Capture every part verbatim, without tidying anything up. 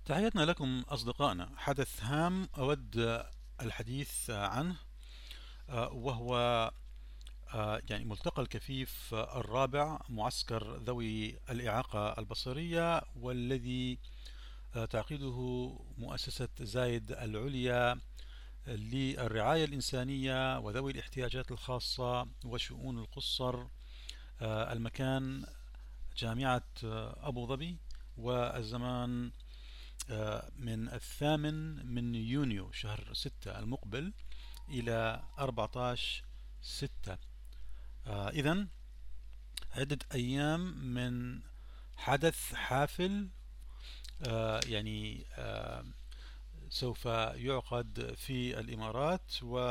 تحياتنا لكم أصدقائنا. حدث هام أود الحديث عنه، آه، وهو آه، يعني ملتقى الكفيف الرابع، معسكر ذوي الإعاقة البصرية، والذي آه، تعقيده مؤسسة زايد العليا للرعاية الإنسانية وذوي الاحتياجات الخاصة وشؤون القُصّر. آه، المكان جامعة آه، أبو ظبي، والزمان آه، من الثامن من يونيو شهر ستة المقبل إلى أربعة عشر ستة. آه إذن عدة أيام من حدث حافل، آه يعني آه سوف يعقد في الإمارات،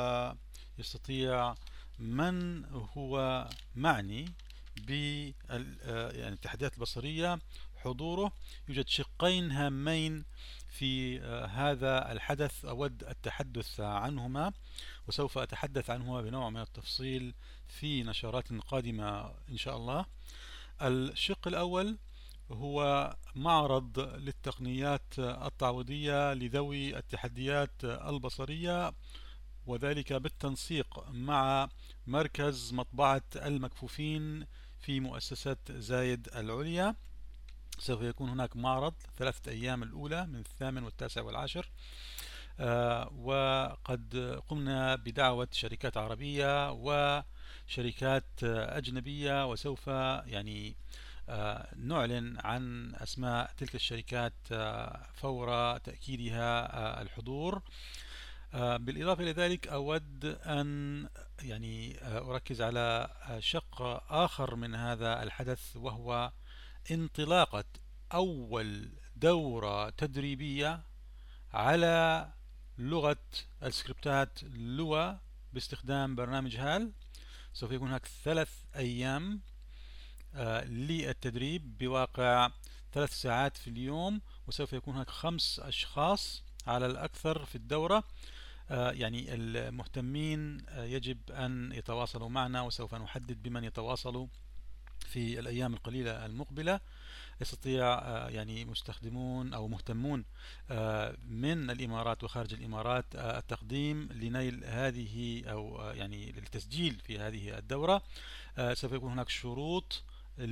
ويستطيع من هو معني ب يعني التحديات البصرية حضوره. يوجد شقين هامين في هذا الحدث أود التحدث عنهما، وسوف أتحدث عنهما بنوع من التفصيل في نشرات قادمة إن شاء الله. الشق الأول هو معرض للتقنيات التعويضية لذوي التحديات البصرية، وذلك بالتنسيق مع مركز مطبعة المكفوفين في مؤسسة زايد العليا. سوف يكون هناك معرض ثلاثة أيام الأولى من الثامن والتاسع والعاشر. آه وقد قمنا بدعوة شركات عربية وشركات أجنبية، وسوف يعني آه نعلن عن أسماء تلك الشركات آه فور تأكيدها آه الحضور. آه بالإضافة إلى ذلك أود أن يعني آه أركز على شق آخر من هذا الحدث، وهو انطلاقة أول دورة تدريبية على لغة السكريبتات لوا باستخدام برنامج هال. سوف يكون هناك ثلاث أيام آه للتدريب بواقع ثلاث ساعات في اليوم، وسوف يكون هناك خمس أشخاص على الأكثر في الدورة. آه يعني المهتمين آه يجب أن يتواصلوا معنا، وسوف نحدد بمن يتواصلوا في الأيام القليلة المقبلة. يستطيع يعني مستخدمون أو مهتمون من الإمارات وخارج الإمارات التقديم لنيل هذه أو يعني للتسجيل في هذه الدورة. سوف يكون هناك شروط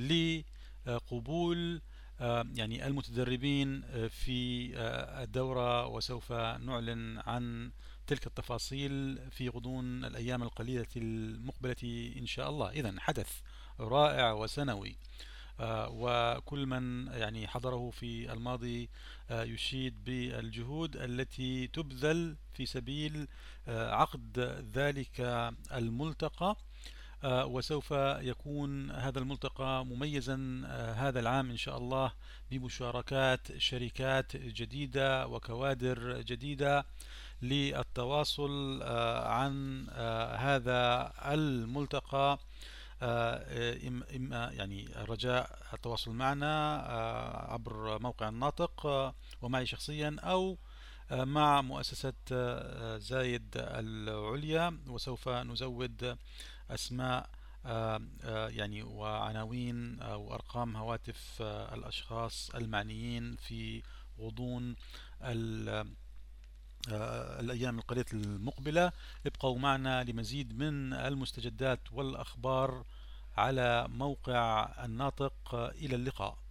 لقبول يعني المتدربين في الدورة، وسوف نعلن عن تلك التفاصيل في غضون الأيام القليلة المقبلة إن شاء الله. إذن حدث رائع وسنوي، آه وكل من يعني حضره في الماضي آه يشيد بالجهود التي تبذل في سبيل آه عقد ذلك الملتقى. آه وسوف يكون هذا الملتقى مميزا آه هذا العام إن شاء الله، بمشاركات شركات جديدة وكوادر جديدة للتواصل آه عن آه هذا الملتقى. إما يعني رجاء التواصل معنا عبر موقع الناطق ومعي شخصيا، أو مع مؤسسة زايد العليا، وسوف نزود أسماء يعني وعناوين وأرقام هواتف الأشخاص المعنيين في غضون الأيام القليلة المقبلة. ابقوا معنا لمزيد من المستجدات والأخبار على موقع الناطق. إلى اللقاء.